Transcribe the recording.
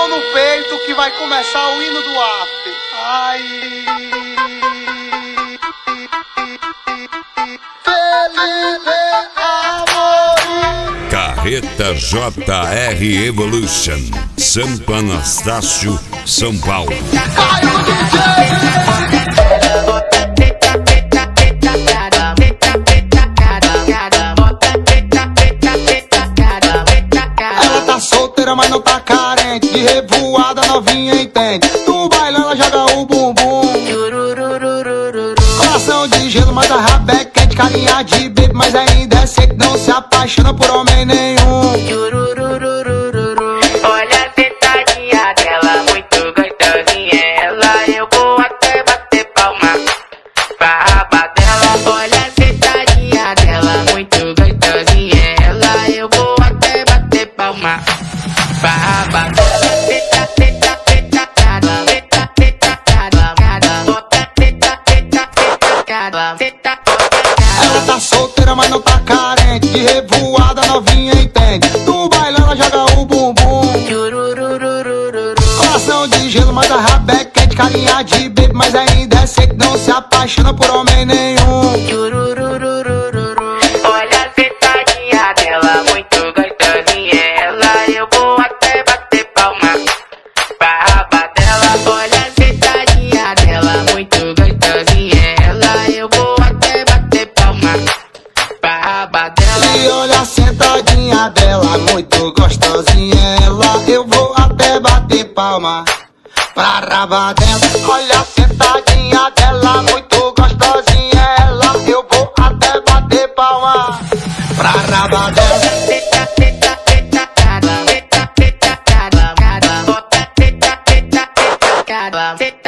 mão no peito que vai começar o hino do after. Ai. Felipe Amorim. Carreta JR Evolution, Santo Anastácio, São Paulo. Ela tá solteira, mas não tá carente. De revoada novinha entende. No baile ela joga o bumbum. Coração de gelo, mas a raba é quente. Carinha de baby, mas ainda é seco. Não se apaixona por homem nenhum. Olha a sentadinha dela, muito gostosinha ela. Eu vou até bater palma pra raba dela. Olha a sentadinha dela, muito gostosinha ela. Eu vou até bater palma pra raba dela. Ela tá solteira, mas não tá carente. De revoada novinha entende. No baile ela joga o bumbum. Coração de gelo, mas a raba é quente. Carinha de baby, mas ainda é seco. Não se apaixona por homem nenhum. Olha a sentadinha dela, muito gostosinha ela. Eu vou até bater palma pra raba dela. Olha a sentadinha dela, muito gostosinha ela. Eu vou até bater palma pra raba dela. E olha a sentadinha dela, muito gostosinha ela. Eu vou até bater palma pra raba dela. Olha a sentadinha dela, muito gostosinha ela. Eu vou até bater palma pra raba dela. Cada